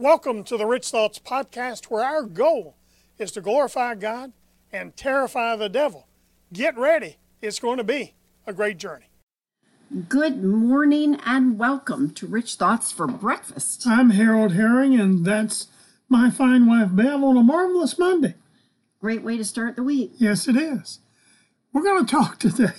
Welcome to the Rich Thoughts Podcast, where our goal is to glorify God and terrify the devil. Get ready. It's going to be a great journey. Good morning and welcome to Rich Thoughts for Breakfast. I'm Harold Herring, and that's my fine wife, Bev, on a marvelous Monday. Great way to start the week. Yes, it is. We're going to talk today.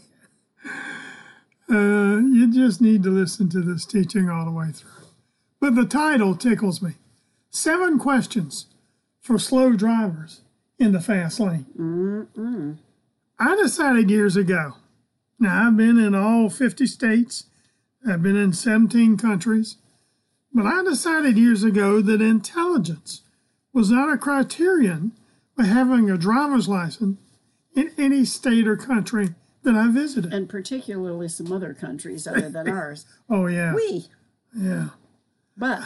You just need to listen to this teaching all the way through. But the title tickles me. 7 questions for slow drivers in the fast lane. I decided years ago. Now, I've been in all 50 states. I've been in 17 countries. But I decided years ago that intelligence was not a criterion for having a driver's license in any state or country that I visited. And particularly some other countries other than ours. Oh, yeah. Yeah. But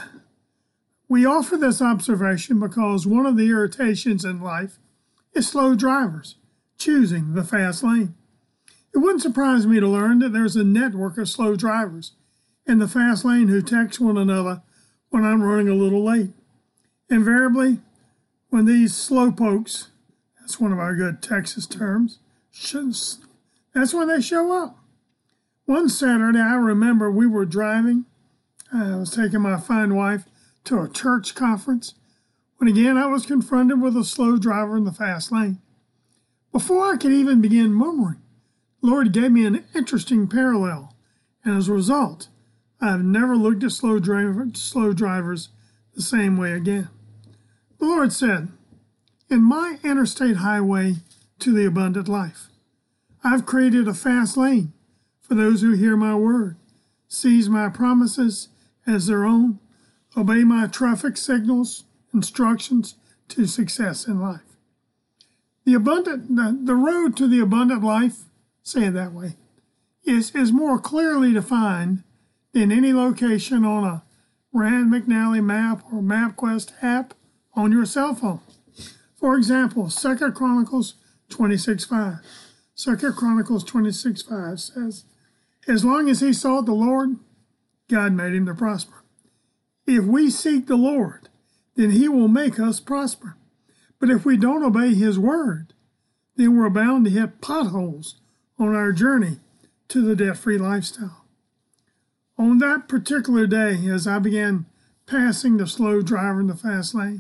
we offer this observation because one of the irritations in life is slow drivers choosing the fast lane. It wouldn't surprise me to learn that there's a network of slow drivers in the fast lane who text one another when I'm running a little late. Invariably, when these slow pokes, that's one of our good Texas terms, that's when they show up. One Saturday, I remember we were driving. I was taking my fine wife to a church conference when again I was confronted with a slow driver in the fast lane. Before I could even begin murmuring, the Lord gave me an interesting parallel, and as a result, I have never looked at slow drivers the same way again. The Lord said, "In my interstate highway to the abundant life, I've created a fast lane for those who hear my word, seize my promises as their own, obey my traffic signals, instructions to success in life." The road to the abundant life, say it that way, is more clearly defined than any location on a Rand McNally map or MapQuest app on your cell phone. For example, 2 Chronicles 26:5. 2 Chronicles 26:5 says, "As long as he sought the Lord, God made him to prosper." If we seek the Lord, then he will make us prosper. But if we don't obey his word, then we're bound to hit potholes on our journey to the debt-free lifestyle. On that particular day, as I began passing the slow driver in the fast lane,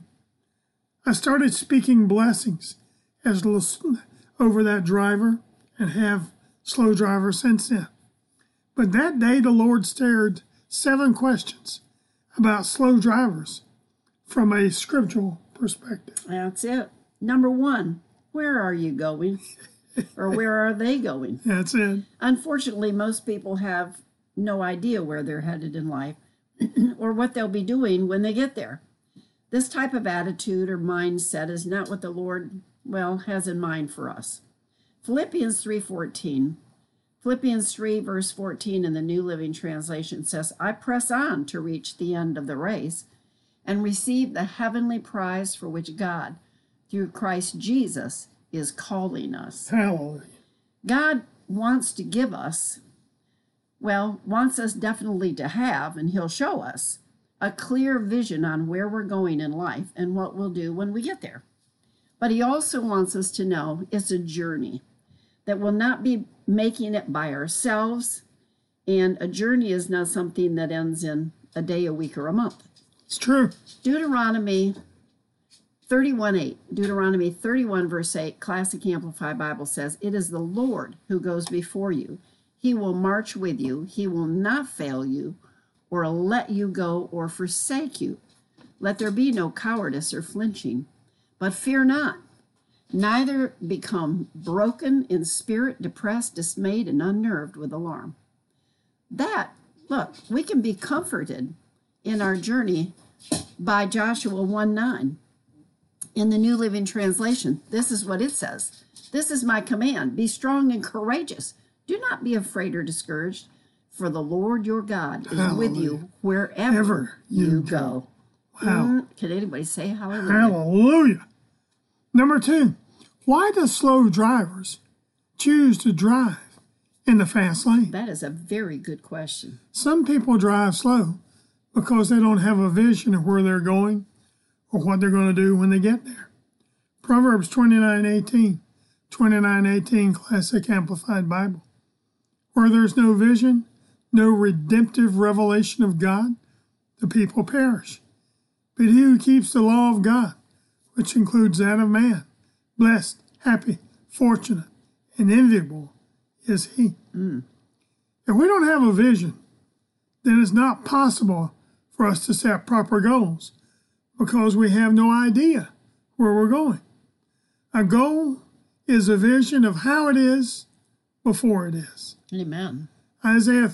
I started speaking blessings over that driver and have slow drivers since then. But that day, the Lord stared 7 questions about slow drivers from a scriptural perspective. that's it. Number 1, where are you going? Or where are they going? That's it. Unfortunately, most people have no idea where they're headed in life or what they'll be doing when they get there. This type of attitude or mindset is not what the Lord, has in mind for us. Philippians 3 verse 14 in the New Living Translation says, "I press on to reach the end of the race and receive the heavenly prize for which God, through Christ Jesus, is calling us." Hallelujah. God wants to give us, wants us definitely to have, and he'll show us, a clear vision on where we're going in life and what we'll do when we get there. But he also wants us to know it's a journey, that we'll not be making it by ourselves, and a journey is not something that ends in a day, a week, or a month. It's true. Deuteronomy 31 verse 8, Classic Amplified Bible says, "It is the Lord who goes before you. He will march with you. He will not fail you or let you go or forsake you. Let there be no cowardice or flinching, but fear not. Neither become broken in spirit, depressed, dismayed, and unnerved with alarm." We can be comforted in our journey by Joshua 1:9. In the New Living Translation, this is what it says. "This is my command. Be strong and courageous. Do not be afraid or discouraged, for the Lord your God is with you wherever you go." Wow. Can anybody say hallelujah? Hallelujah. Number 2, why do slow drivers choose to drive in the fast lane? That is a very good question. Some people drive slow because they don't have a vision of where they're going or what they're going to do when they get there. Proverbs 29:18, 29:18 Classic Amplified Bible. Where there's no vision, no redemptive revelation of God, the people perish. But he who keeps the law of God, which includes that of man, blessed, happy, fortunate, and enviable is he. If we don't have a vision, then it's not possible for us to set proper goals because we have no idea where we're going. A goal is a vision of how it is before it is. Amen. Isaiah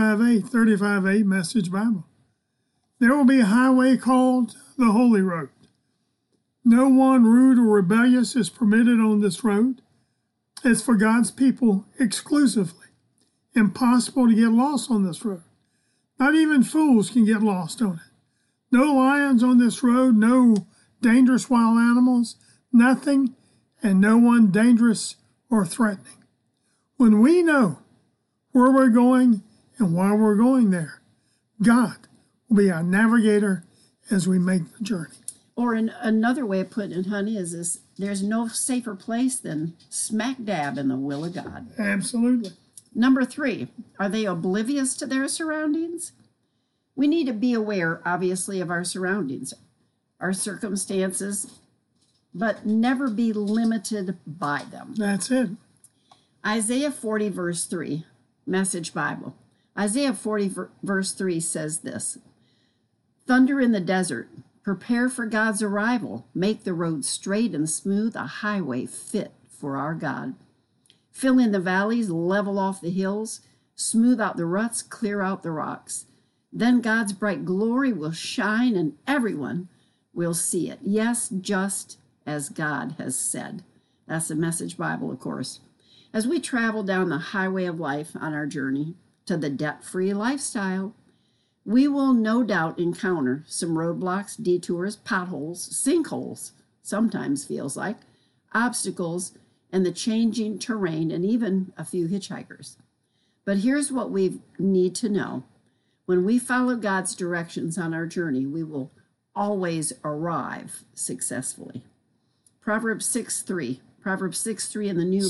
35:8 Message Bible. There will be a highway called the Holy Road. No one rude or rebellious is permitted on this road. It's for God's people exclusively. Impossible to get lost on this road. Not even fools can get lost on it. No lions on this road, no dangerous wild animals, nothing, and no one dangerous or threatening. When we know where we're going and why we're going there, God will be our navigator as we make the journey. Or another way of putting it, honey, is this: there's no safer place than smack dab in the will of God. Absolutely. Number 3, are they oblivious to their surroundings? We need to be aware, obviously, of our surroundings, our circumstances, but never be limited by them. That's it. Isaiah 40, verse 3, Message Bible. Isaiah 40, verse 3 says this: Thunder in the desert, prepare for God's arrival, make the road straight and smooth, a highway fit for our God. Fill in the valleys, level off the hills, smooth out the ruts, clear out the rocks. Then God's bright glory will shine and everyone will see it. Yes, just as God has said. That's the Message Bible, of course. As we travel down the highway of life on our journey to the debt-free lifestyle, we will no doubt encounter some roadblocks, detours, potholes, sinkholes, sometimes feels like, obstacles, and the changing terrain, and even a few hitchhikers. But here's what we need to know. When we follow God's directions on our journey, we will always arrive successfully. Proverbs 6:3 in the New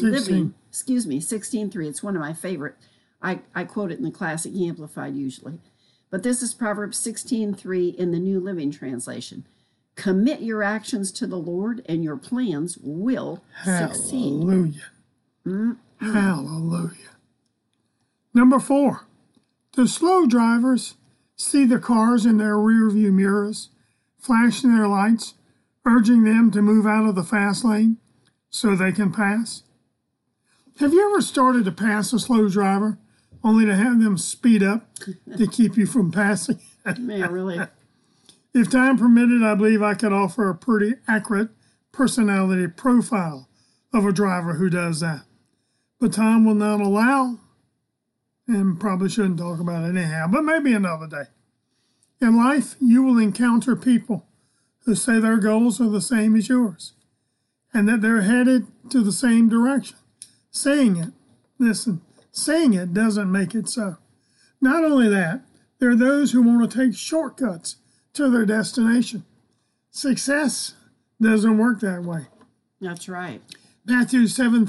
16:3. It's one of my favorite. I quote it in the Classic Amplified usually. But this is Proverbs 16:3 in the New Living Translation. Commit your actions to the Lord and your plans will succeed. Hallelujah. Hallelujah. Number 4, the slow drivers see the cars in their rearview mirrors, flashing their lights, urging them to move out of the fast lane so they can pass. Have you ever started to pass a slow driver only to have them speed up to keep you from passing? Yeah, really. If time permitted, I believe I could offer a pretty accurate personality profile of a driver who does that. But time will not allow, and probably shouldn't talk about it anyhow, but maybe another day. In life, you will encounter people who say their goals are the same as yours and that they're headed to the same direction. Saying it doesn't make it so. Not only that, there are those who want to take shortcuts to their destination. Success doesn't work that way. That's right. Matthew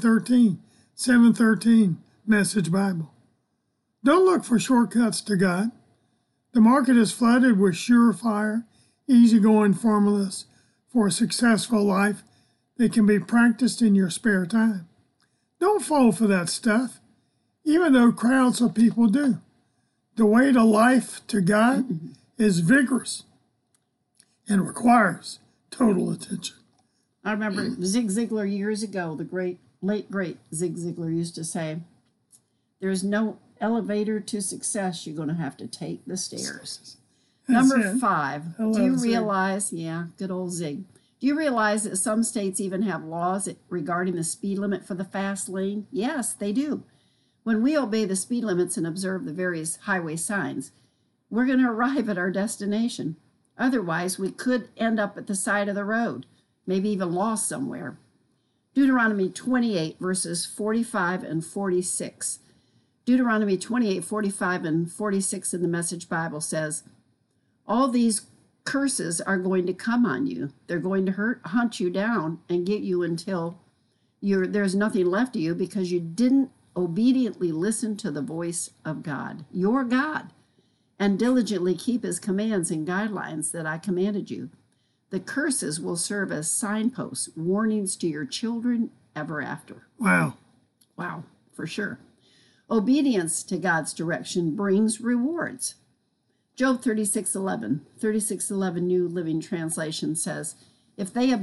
7:13 Message Bible. Don't look for shortcuts to God. The market is flooded with surefire, easygoing formulas for a successful life that can be practiced in your spare time. Don't fall for that stuff, even though crowds of people do. The way to life to God is vigorous and requires total attention. I remember Zig Ziglar years ago, the late great Zig Ziglar used to say, there's no elevator to success, you're going to have to take the stairs. Number 5, do you realize, good old Zig, do you realize that some states even have laws regarding the speed limit for the fast lane? Yes, they do. When we obey the speed limits and observe the various highway signs, we're going to arrive at our destination. Otherwise, we could end up at the side of the road, maybe even lost somewhere. Deuteronomy 28, verses 45 and 46. Deuteronomy 28, 45 and 46 in the Message Bible says, All these curses are going to come on you. They're going to hunt you down and get you until there's nothing left of you because you didn't obediently listen to the voice of God, your God, and diligently keep his commands and guidelines that I commanded you. The curses will serve as signposts, warnings to your children ever after. Wow. Wow, for sure. Obedience to God's direction brings rewards. Job 36:11 New Living Translation says, if they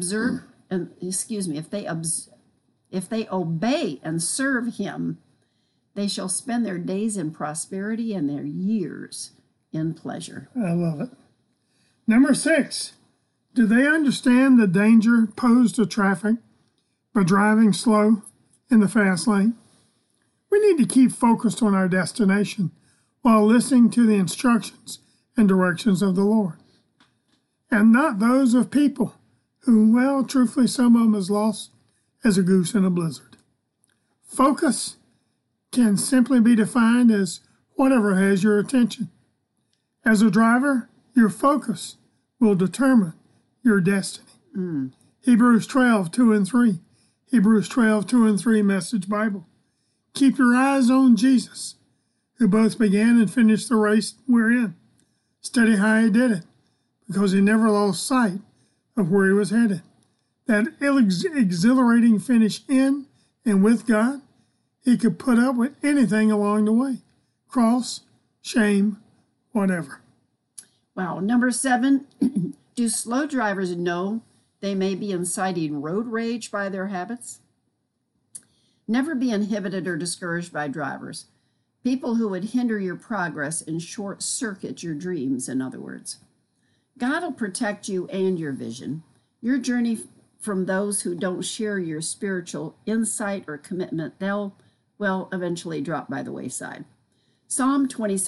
obey and serve him, they shall spend their days in prosperity and their years in pleasure. I love it. Number 6, do they understand the danger posed to traffic by driving slow in the fast lane? We need to keep focused on our destination while listening to the instructions and directions of the Lord, and not those of people who, well, truthfully, some of them is lost as a goose in a blizzard. Focus can simply be defined as whatever has your attention. As a driver, your focus will determine your destiny. Hebrews 12:2-3. Hebrews 12:2-3 Message Bible. Keep your eyes on Jesus, who both began and finished the race we're in. Study how he did it, because he never lost sight of where he was headed. That exhilarating finish in and with God, he could put up with anything along the way. Cross, shame, whatever. Wow. Number 7, do slow drivers know they may be inciting road rage by their habits? Never be inhibited or discouraged by drivers. People who would hinder your progress and short-circuit your dreams, in other words. God will protect you and your vision. Your journey from those who don't share your spiritual insight or commitment, they'll, eventually drop by the wayside. Psalm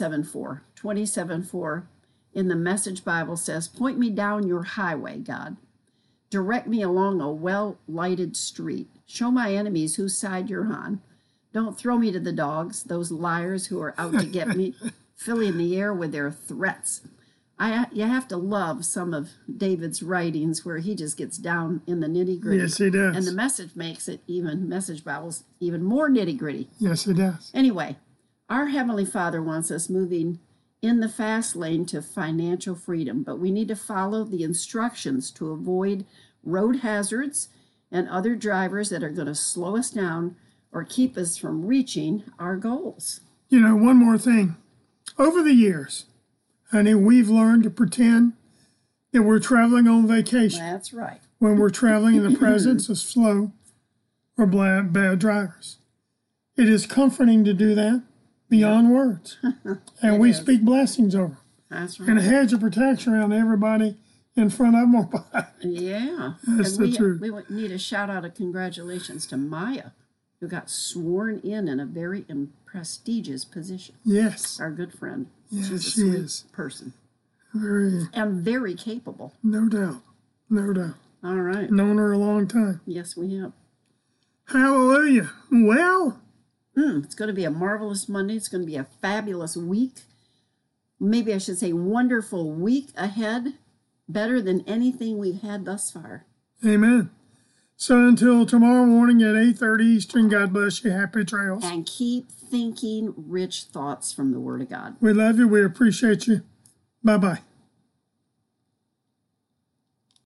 27:4 in the Message Bible says, point me down your highway, God. Direct me along a well-lighted street. Show my enemies whose side you're on. Don't throw me to the dogs, those liars who are out to get me, filling the air with their threats. You have to love some of David's writings where he just gets down in the nitty-gritty. Yes, he does. And the Message makes it Message Bible's even more nitty-gritty. Yes, it does. Anyway, our Heavenly Father wants us moving in the fast lane to financial freedom, but we need to follow the instructions to avoid road hazards and other drivers that are going to slow us down or keep us from reaching our goals. You know, one more thing. Over the years, honey, we've learned to pretend that we're traveling on vacation. That's right. When we're traveling in the presence of slow or bad drivers. It is comforting to do that beyond words. And we speak blessings over. That's right. And a hedge of protection around everybody in front of them or behind. Yeah. That's the truth. We need a shout out of congratulations to Maya, who got sworn in a very prestigious position. Yes. Our good friend. Yes, She's a she sweet is. person. And very capable. No doubt. No doubt. All right. Known her a long time. Yes, we have. Hallelujah. Well, it's going to be a marvelous Monday. It's going to be a fabulous week. Maybe I should say wonderful week ahead. Better than anything we've had thus far. Amen. So until tomorrow morning at 8:30 Eastern, God bless you. Happy trails. And keep thinking rich thoughts from the Word of God. We love you. We appreciate you. Bye-bye.